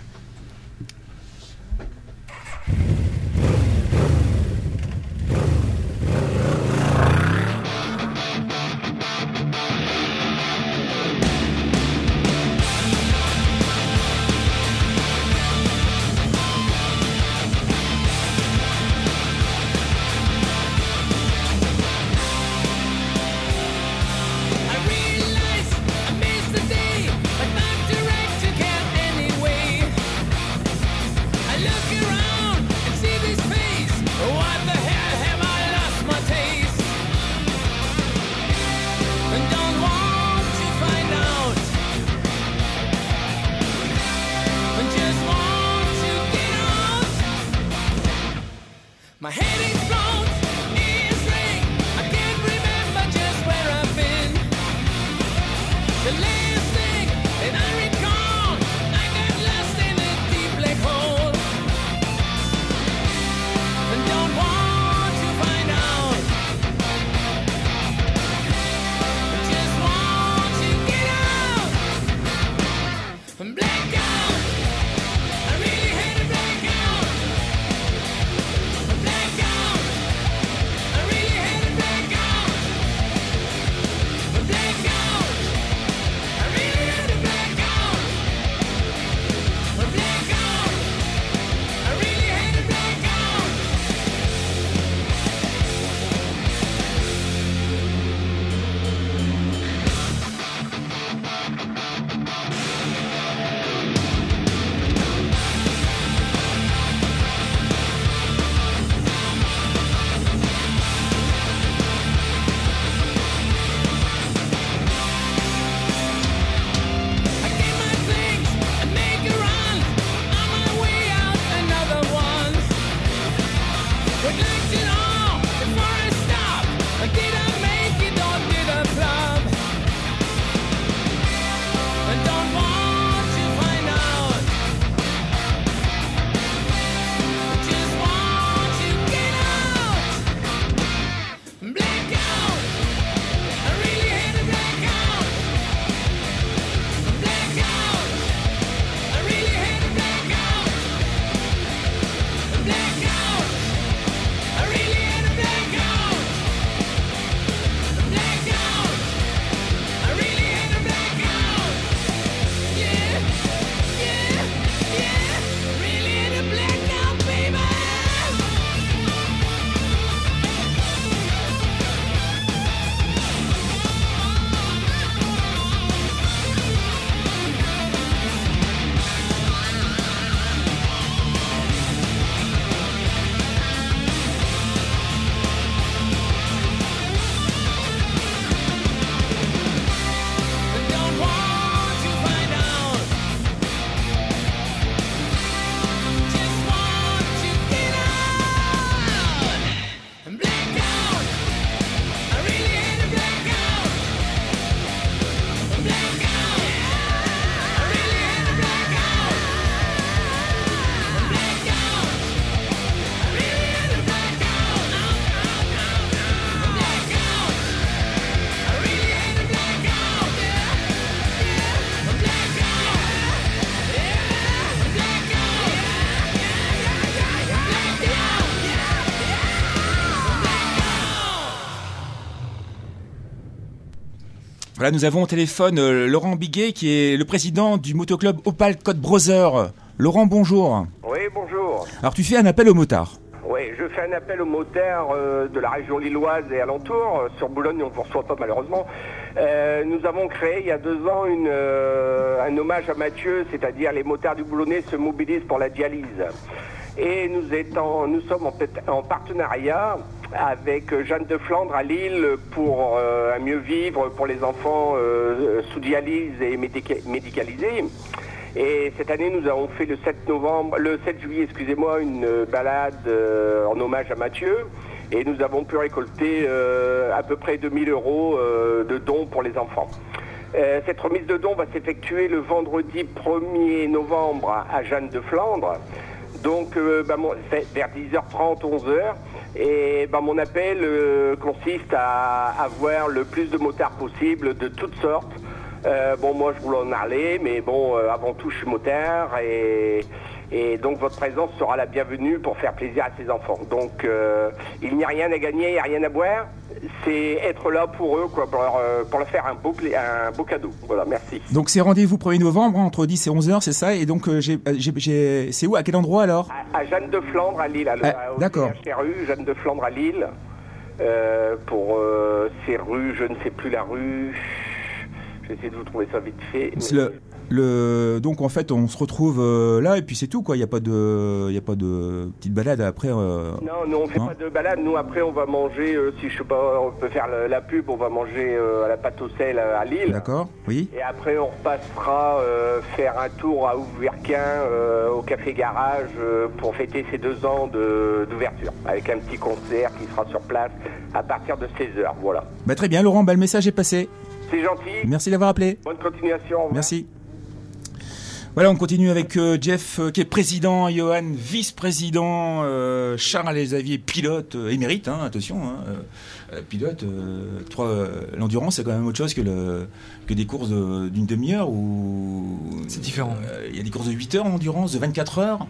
Voilà, nous avons au téléphone Laurent Biguet, qui est le président du motoclub Opal Code Brother. Laurent, bonjour. Oui, bonjour. Alors, tu fais un appel aux motards. Oui, je fais un appel aux motards de la région lilloise et alentour. Sur Boulogne, on ne vous reçoit pas malheureusement. Nous avons créé il y a 2 ans un hommage à Mathieu, c'est-à-dire les motards du Boulonnais se mobilisent pour la dialyse. Et nous sommes en partenariat avec Jeanne de Flandre à Lille pour un mieux vivre pour les enfants sous dialyse et médicalisés. Et cette année, nous avons fait le 7 juillet, une balade en hommage à Mathieu. Et nous avons pu récolter à peu près 2000 € de dons pour les enfants. Cette remise de dons va s'effectuer le vendredi 1er novembre à Jeanne de Flandre. Donc c'est vers 10h30, 11h. Et mon appel consiste à avoir le plus de motards possible, de toutes sortes. Moi je voulais en parler, mais avant tout je suis motard et donc votre présence sera la bienvenue pour faire plaisir à ces enfants. Donc il n'y a rien à gagner, il n'y a rien à boire, c'est être là pour eux, quoi, pour leur faire un beau cadeau. Voilà, merci. Donc c'est rendez-vous 1er novembre, entre 10 et 11h, c'est ça? Et donc c'est où, à quel endroit alors? À Jeanne de Flandre à Lille, d'accord. CHRU, Jeanne de Flandre à Lille, pour ces rues, je ne sais plus la rue... Je vais essayer de vous trouver ça vite fait. Donc en fait on se retrouve là et puis c'est tout quoi. Il y a pas de petite balade après. Non, nous on fait pas de balade. Nous après on va manger. Si je sais pas, on peut faire la pub. On va manger à la pâte au sel à Lille. D'accord. Oui. Et après on repassera faire un tour à Ouverquin au Café Garage pour fêter ces 2 ans d'ouverture avec un petit concert qui sera sur place à partir de 16h. Voilà. Très bien Laurent. Le message est passé. C'est gentil. Merci d'avoir appelé. Bonne continuation. Merci. Voilà, on continue avec Jeff qui est président, Johan vice-président, Charles-Xavier pilote émérite, attention, pilote. L'endurance c'est quand même autre chose que des courses d'une demi-heure ou. C'est différent. Il y a des courses de 8 heures en endurance, de 24 heures.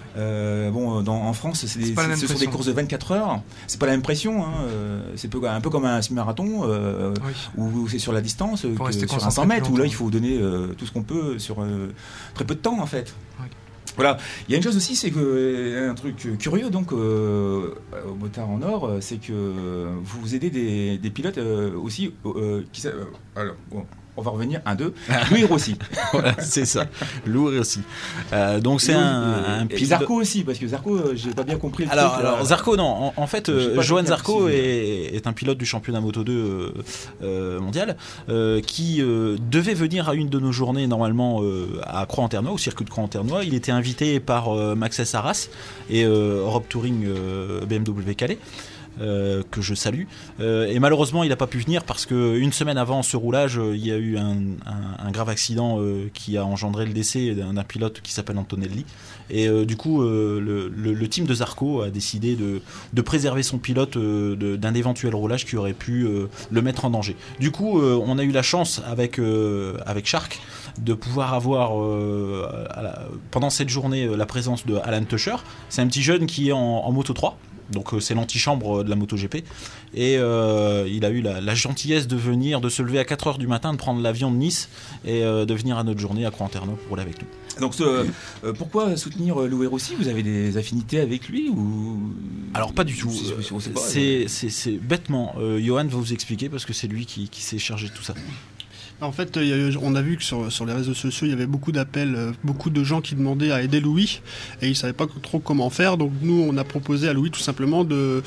En France, ce sont des courses de 24 heures. C'est pas la même pression. C'est un peu comme un semi-marathon où c'est sur la distance, sur un 100 mètres, où là il faut donner tout ce qu'on peut sur très peu de temps en fait. Oui. Voilà. Il y a une chose aussi, c'est que un truc curieux donc au Motard en Or, c'est que vous aidez des pilotes aussi qui alors bon. On va revenir, 1, 2. Louis Rossi. Voilà, c'est ça. Louis Rossi. Donc c'est un pilote. Zarco aussi, parce que Zarco, j'ai pas bien compris le truc. Alors Zarco, non. En fait, Johan Zarco est un pilote du championnat Moto 2 mondial qui devait venir à une de nos journées normalement à Croix-en-Ternois, au circuit de Croix-en-Ternois. Il était invité par Max Arras et Europe Touring BMW Calais. Que je salue, et malheureusement il n'a pas pu venir parce qu'une semaine avant ce roulage il y a eu un grave accident qui a engendré le décès d'un pilote qui s'appelle Antonelli, et du coup le team de Zarco a décidé de préserver son pilote d'un éventuel roulage qui aurait pu le mettre en danger. Du coup on a eu la chance avec Shark de pouvoir avoir pendant cette journée la présence de Alan Tusher. C'est un petit jeune qui est en Moto 3. Donc c'est l'antichambre de la MotoGP, et il a eu la gentillesse de venir, de se lever à 4h du matin, de prendre l'avion de Nice et de venir à notre journée à Croix-en-Ternois pour rouler avec nous. Donc pourquoi soutenir Louis Rossi? Vous avez des affinités avec lui ou... Alors pas du tout. C'est bêtement. Johan va vous expliquer parce que c'est lui qui s'est chargé de tout ça. En fait, on a vu que sur les réseaux sociaux, il y avait beaucoup d'appels, beaucoup de gens qui demandaient à aider Louis, et ils ne savaient pas trop comment faire. Donc nous, on a proposé à Louis tout simplement de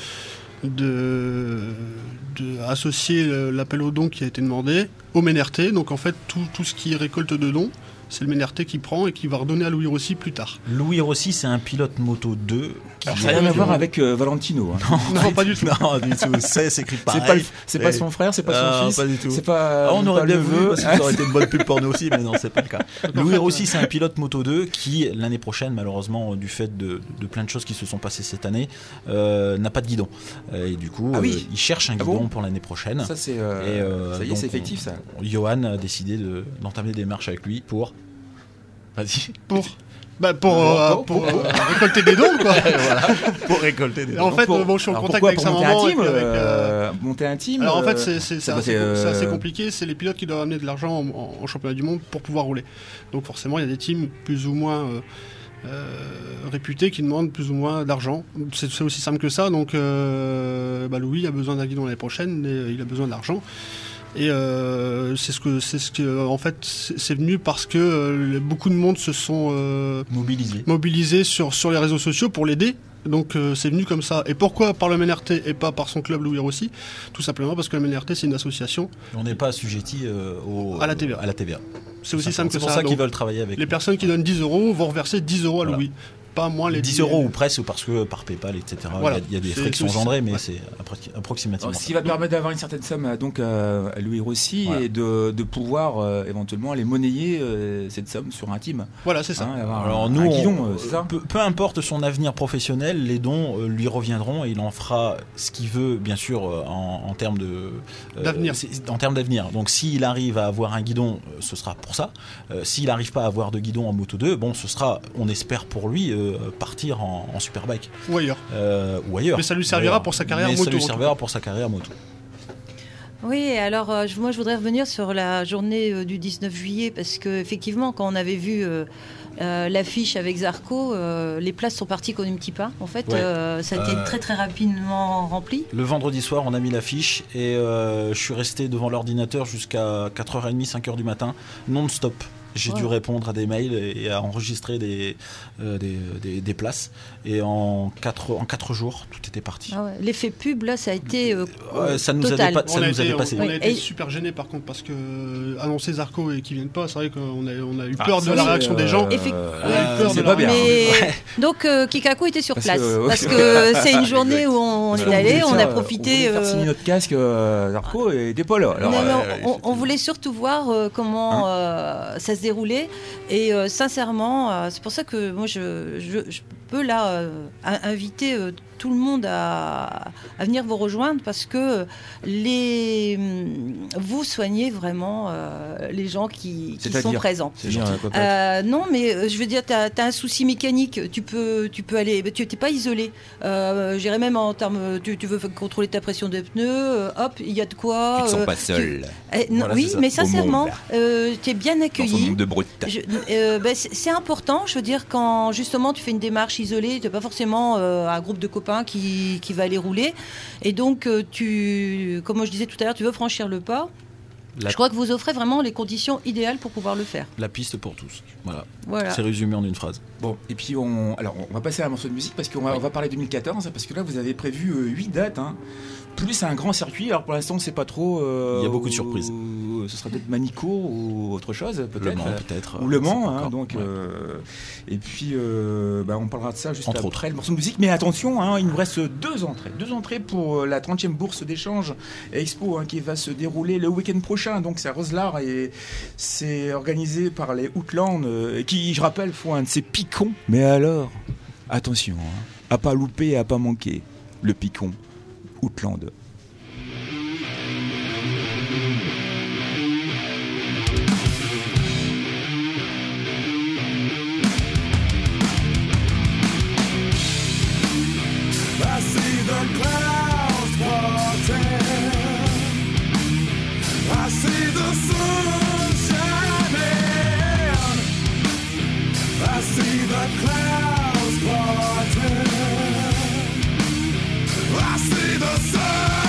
associer l'appel aux dons qui a été demandé au MNRT. Donc en fait, tout ce qui récolte de dons, c'est le MNRT qui prend et qui va redonner à Louis Rossi plus tard. Louis Rossi, c'est un pilote Moto 2. Alors, ça n'a rien à voir avec Valentino. Non, pas du tout. Non, du tout. C'est écrit pareil. C'est pas son frère, c'est pas son fils. Pas du tout. C'est pas, on aurait bien vu, parce que ça aurait été une bonne pub pour nous aussi, mais non, c'est pas le cas. Louis Rossi, c'est un pilote Moto 2 qui, l'année prochaine, malheureusement, du fait de plein de choses qui se sont passées cette année, n'a pas de guidon. Et du coup, il cherche un guidon pour l'année prochaine. Ça, c'est, ça y est, c'est effectif, ça. Johan a décidé d'entamer des démarches avec lui pour... Vas-y. Pour récolter des dons, quoi. Voilà, pour récolter des dons. En fait, je suis en contact avec sa maman. monter un team. Alors en fait, c'est assez compliqué. C'est les pilotes qui doivent amener de l'argent en championnat du monde pour pouvoir rouler. Donc forcément, il y a des teams plus ou moins réputés qui demandent plus ou moins d'argent. C'est aussi simple que ça. Donc Louis a besoin d'un guidon l'année prochaine et il a besoin d'argent. Et c'est ce que en fait c'est venu parce que beaucoup de monde se sont mobilisés sur les réseaux sociaux pour l'aider. Donc c'est venu comme ça. Et pourquoi par le MNRT et pas par son club Louis Rossi? Tout simplement parce que le MNRT c'est une association. On n'est pas assujetti à la TVA. C'est aussi simple que ça. C'est pour ça qu'ils veulent travailler avec. Les personnes qui donnent 10 € vont reverser 10 € à Louis. Pas moins les 10 € ou presque, parce que par PayPal, etc. Voilà. Il y a des frais qui sont engendrés, mais c'est approximativement. Ce qui va permettre d'avoir une certaine somme donc, à Louis Rossi et de pouvoir éventuellement aller monnayer cette somme sur un team. Voilà, c'est ça. Alors nous, guidon, c'est ça. Peu importe son avenir professionnel, les dons lui reviendront et il en fera ce qu'il veut, bien sûr, en termes d'avenir. En termes d'avenir. Donc s'il arrive à avoir un guidon, ce sera pour ça. S'il n'arrive pas à avoir de guidon en Moto 2, bon, ce sera, on espère pour lui, partir en Superbike ou ailleurs. Mais ça lui servira pour sa carrière moto. Ça lui servira pour sa carrière moto. Oui, alors moi je voudrais revenir sur la journée du 19 juillet parce que effectivement quand on avait vu l'affiche avec Zarco, les places sont parties comme un petit pas. En fait, ça a été très très rapidement rempli. Le vendredi soir, on a mis l'affiche et je suis resté devant l'ordinateur jusqu'à 4h30, 5h du matin, non-stop. J'ai dû répondre à des mails et à enregistrer des places. Et en 4 jours, tout était parti. Ah ouais. L'effet pub, là, ça a été ça nous total. a dépassé. On a été super gênés, par contre, parce que annoncer Zarco et qu'ils viennent pas, c'est vrai qu'on a eu peur de la réaction des gens. C'est pas bien. Donc, Kikaku était sur place. Parce que c'est une journée où on est allé, on a profité. On voulait faire signer notre casque, Zarco n'était pas là. Alors, on voulait surtout voir comment ça se déroulait. Et sincèrement, c'est pour ça que moi, je peux là inviter tout le monde à venir vous rejoindre parce que vous soignez vraiment les gens qui sont présents. Non, mais je veux dire, tu as un souci mécanique, tu peux aller, tu n'es pas isolé. J'irais même en termes, tu veux contrôler ta pression des pneus, hop, il y a de quoi. Ils ne sont pas seuls. Voilà, oui, mais sincèrement, tu es bien accueilli. De brut. C'est important, je veux dire, quand justement tu fais une démarche isolée, tu n'as pas forcément un groupe de copains qui va aller rouler. Et donc, comme je disais tout à l'heure, tu veux franchir le pas. Je crois que vous offrez vraiment les conditions idéales pour pouvoir le faire. La piste pour tous. Voilà. C'est résumé en une phrase. Bon, et puis on va passer à un morceau de musique parce qu'on va parler 2014, parce que là vous avez prévu 8 dates. Plus un grand circuit, alors pour l'instant on ne sait pas trop. Il y a beaucoup de surprises. Ce sera peut-être Manicourt ou autre chose, peut-être. Le Mans, peut-être. Ou Le Mans, donc. Et puis on parlera de ça juste après le morceau de musique. Mais attention, il nous reste 2 entrées. 2 entrées pour la 30e bourse d'échange Expo qui va se dérouler le week-end prochain. Donc c'est à Roeselare et c'est organisé par les Outland qui, je rappelle, font un de ces picons. Mais alors, attention, à pas louper et à pas manquer le picon Outland. I see the clouds parting. I see the sun shining. I see the clouds parting. I see the sun.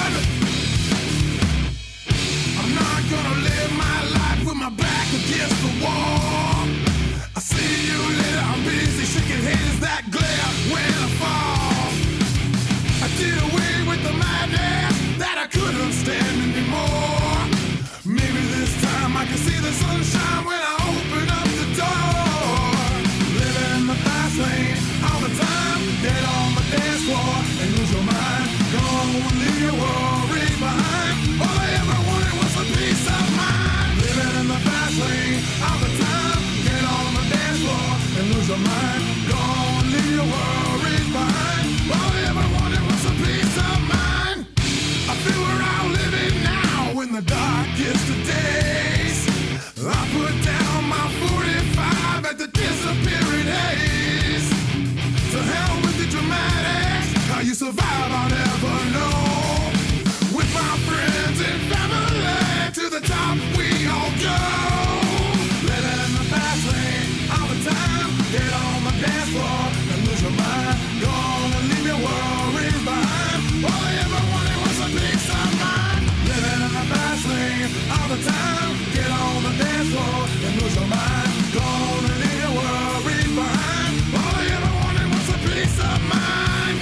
the time, get on the dance floor and lose your mind. Gonna leave your worries behind. All I ever wanted was a peace of mind.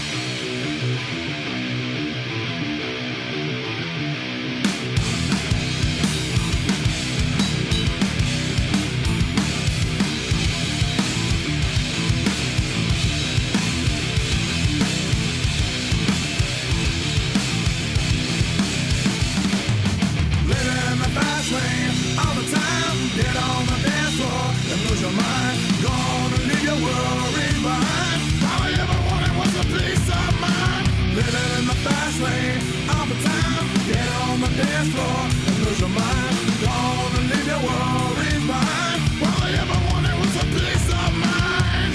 Living the fast lane all the time. Get on the dance floor and lose your mind. Gonna leave your worries behind. All I ever wanted was a peace of mind. Living in the fast lane all the time. Get on the dance floor and lose your mind. Gonna leave your worries behind. All I ever wanted was a peace of mind.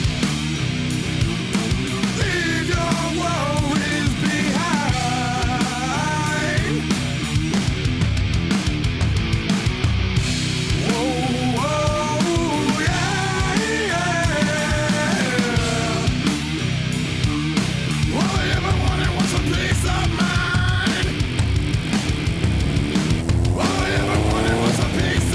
Leave your worries behind. Whoa, whoa, yeah, yeah. All I ever wanted was a peace of mind. All I ever wanted was a peace of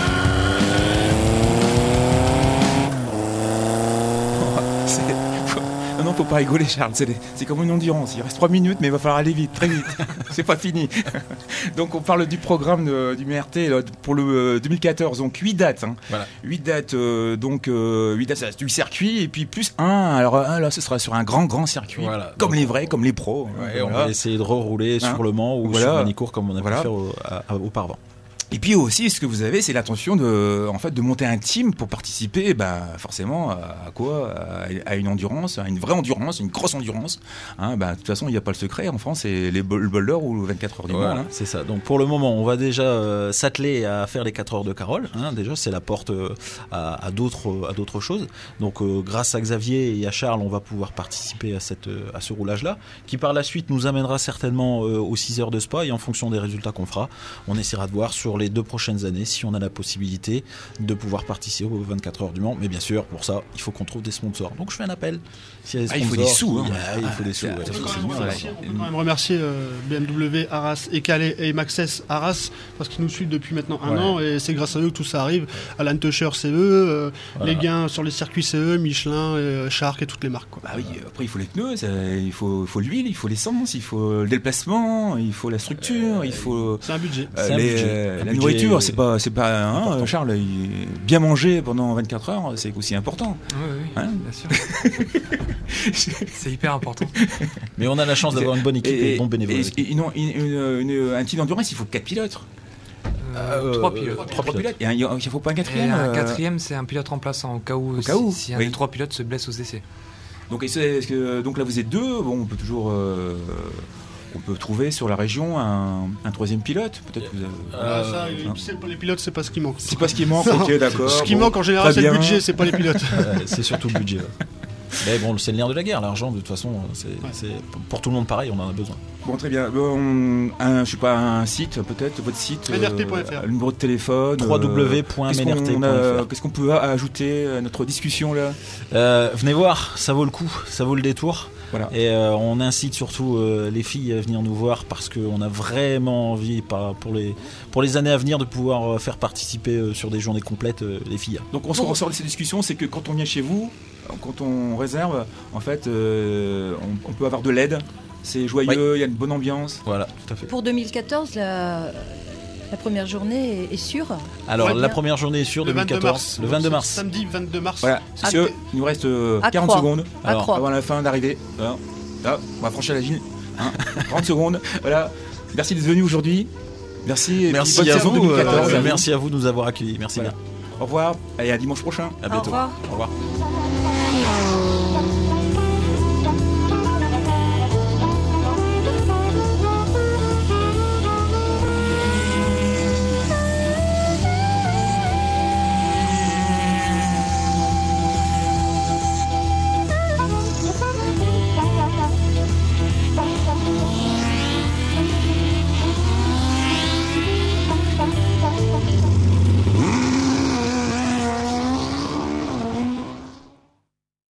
Non, faut pas rigoler, Charles. C'est comme une endurance. Il reste 3 minutes, mais il va falloir aller vite, très vite. C'est pas fini. Donc, on parle du programme du MRT pour le 2014. Donc, 8 dates. Hein. Voilà. 8 dates, 8 dates, c'est du circuit. Et puis, plus un. Alors, là, ce sera sur un grand circuit. Voilà. Comme les vrais, comme les pros. Ouais, on va essayer de rerouler sur le Mans ou sur Manicourt comme on a pu faire auparavant. Et puis aussi, ce que vous avez, c'est l'intention de monter un team pour participer, forcément, à quoi ? À une endurance, à une vraie endurance, une grosse endurance. Hein, de toute façon, il n'y a pas le secret. En France, c'est le Boulder ou le 24 heures du Mans. Hein. C'est ça. Donc pour le moment, on va déjà s'atteler à faire les 4 heures de Carole. Hein, déjà, c'est la porte à d'autres choses. Donc grâce à Xavier et à Charles, on va pouvoir participer à ce roulage-là, qui par la suite nous amènera certainement aux 6 heures de Spa. Et en fonction des résultats qu'on fera, on essaiera de voir sur les 2 prochaines années si on a la possibilité de pouvoir participer aux 24 heures du Mans. Mais bien sûr, pour ça, il faut qu'on trouve des sponsors. Donc je fais un appel. Il faut des sous. Il faut des sous. On peut quand même remercier BMW Arras et Calais et Maxès Arras parce qu'ils nous suivent depuis maintenant un an et c'est grâce à eux que tout ça arrive. Alan Tusher, c'est eux. Les gains sur les circuits, c'est eux. Michelin, Shark et toutes les marques. Quoi. Oui, après il faut les pneus, il faut l'huile, il faut l'essence, il faut le déplacement, il faut la structure, il faut. C'est un budget. La nourriture, c'est pas Charles, bien manger pendant 24 heures, c'est aussi important. Oui, bien sûr. C'est hyper important. Mais on a la chance d'avoir une bonne équipe et de bons bénévoles. Un team d'endurance, il faut 4 pilotes. 3 pilotes. 3 pilotes. Et il ne faut pas un quatrième. Un quatrième, c'est un pilote remplaçant au cas où si un des 3 pilotes se blesse aux essais. Donc là, vous êtes 2. Bon, on peut toujours. On peut trouver sur la région un 3e pilote, peut-être. Les pilotes, c'est pas ce qui manque. C'est pas ce qui manque, ok, d'accord. Ce qui manque en général, c'est le budget, c'est pas les pilotes. C'est surtout le budget. Mais bon, c'est le nerf de la guerre, l'argent, de toute façon, c'est pour tout le monde pareil, on en a besoin. Bon, très bien. Je sais pas, un site, peut-être, votre site. mnrt.fr. Le numéro de téléphone. www.mnrt.fr. Qu'est-ce qu'on peut ajouter à notre discussion là ? Venez voir, ça vaut le coup, ça vaut le détour. Voilà. Et on incite surtout les filles à venir nous voir parce qu'on a vraiment envie pour les années à venir de pouvoir faire participer sur des journées complètes les filles. Donc on se ressort de ces discussions, c'est que quand on vient chez vous, quand on réserve, en fait, on peut avoir de l'aide. C'est joyeux, il y a une bonne ambiance. Voilà, tout à fait. Pour 2014, la première journée est sûre. Alors la première journée est sûre, 2014, le 22 mars. Samedi 22 mars. Voilà, il nous reste 40 secondes avant la fin d'arriver. Là, on va franchir la ligne. 30 secondes. Voilà. Merci d'être venu aujourd'hui. Merci à vous. Merci à vous de nous avoir accueillis. Merci bien. Au revoir et à dimanche prochain. À bientôt. Au revoir. Au revoir.